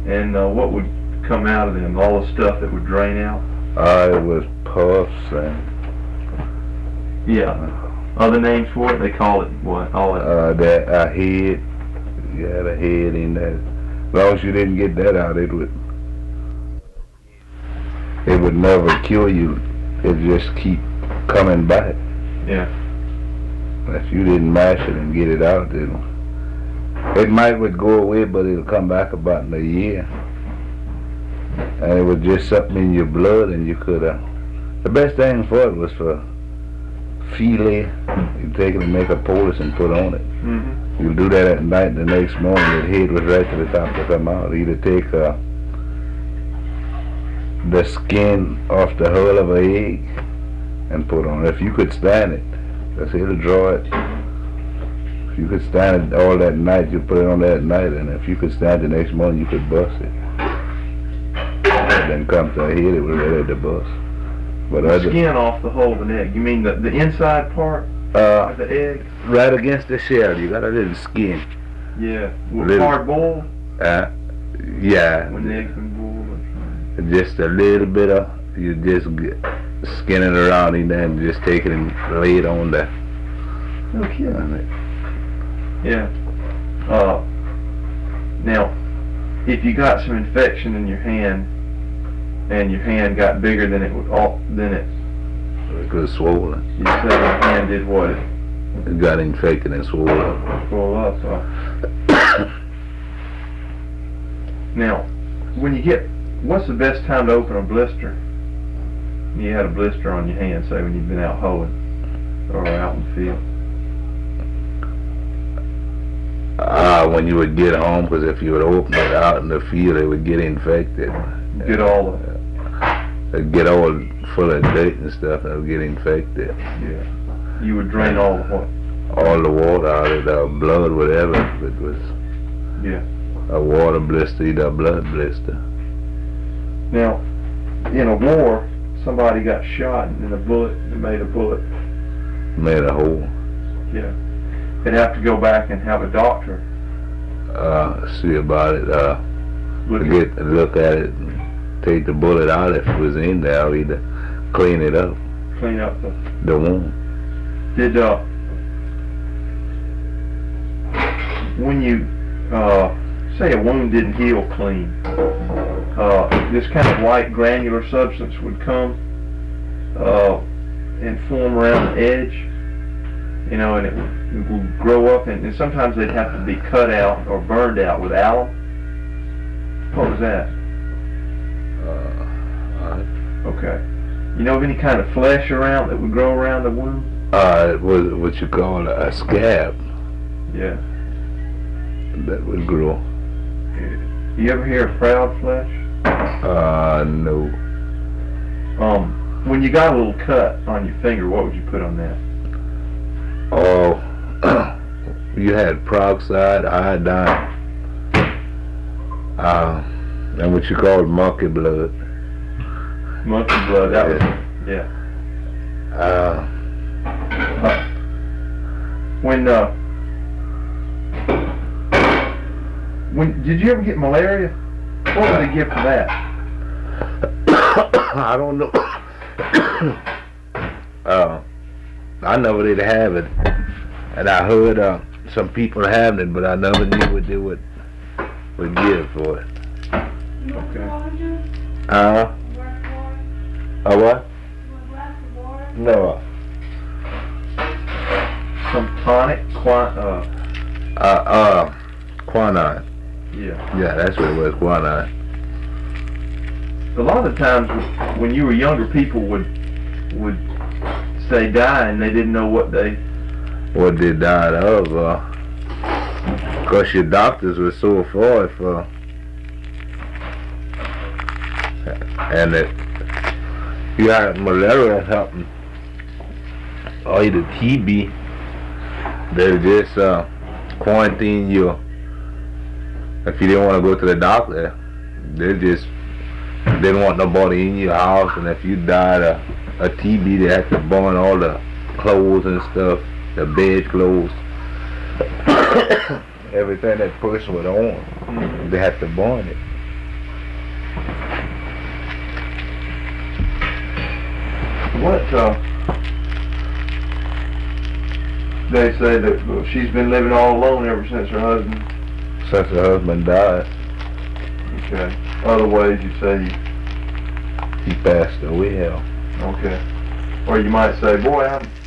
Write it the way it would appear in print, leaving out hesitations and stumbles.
And what would come out of them? All the stuff that would drain out? It was puffs and Yeah. Other names for it? They call it what? All that. that a head. You had a head in there. As long as you didn't get that out, it would never kill you. It just keep coming back. Yeah. If you didn't mash it and get it out, it might would go away, but it'll come back about in a year. And it was just something in your blood, and you could. The best thing for it was for Feely. You take it and make a poultice and put on it. Mm-hmm. You do that at night. The next morning, your head was right to the top to come out. Either take the skin off the hull of an egg and put on it. If you could stand it, because it'll draw it. If you could stand it all that night, you put it on that night, and if you could stand it the next morning, you could bust it. And then come to a head, it was ready to bust. But the skin off the hull of an egg. You mean the inside part of the egg? Right against the shell, you got a little skin. Yeah. Hard boiled? Yeah. When the egg's been boiled? Just a little bit of, you just skin it around in there and just take it and lay it on there. No kidding. Yeah. Now, if you got some infection in your hand, and your hand got bigger than it was swollen. You said your hand did what? It got infected and swollen up. Swole up. Now, what's the best time to open a blister? You had a blister on your hand, say when you've been out hoeing or out in the field. When you would get home, because if you would open it out in the field, it would get infected. Get all it'd get all full of dirt and stuff, and it would get infected. Yeah. You would drain all the what? All the water out of the blood, whatever. If it was a water blister, either a blood blister. Now, in a war, somebody got shot and it made a bullet. Made a hole. Yeah. They'd have to go back and have a doctor see about it. Look at it and take the bullet out if it was in there, or either clean it up. Clean up the wound. Did when you say a wound didn't heal clean, this kind of white granular substance would come and form around the edge, and it would grow up, and sometimes they'd have to be cut out or burned out with alum. What was that? Okay. You know of any kind of flesh around that would grow around the wound? It was what you call a scab. Yeah. That would grow. You ever hear of proud flesh? No. When you got a little cut on your finger, what would you put on that? Oh, you had peroxide, iodine, and what you call monkey blood. Monkey blood, that was, yeah. When did you ever get malaria? What would they give for that? I don't know. I never did have it, and I heard some people having it, but I never knew what they would give for it. Okay. A what? No. Some tonic, quinine. Yeah. Yeah, that's what it was, quinine. A lot of the times when you were younger, people would say die, and they didn't know what they died of. Because your doctors were so far for, and if you had malaria or something, or either TB, they'll just quarantine you. If you didn't want to go to the doctor, they just didn't want nobody in your house, and if you died of a TB, they had to burn all the clothes and stuff, the bed clothes, everything that person was on. They had to burn it. What, they say that she's been living all alone ever since her husband. Since her husband died, Okay. Other ways you say, he passed away. okay. Or you might say, boy,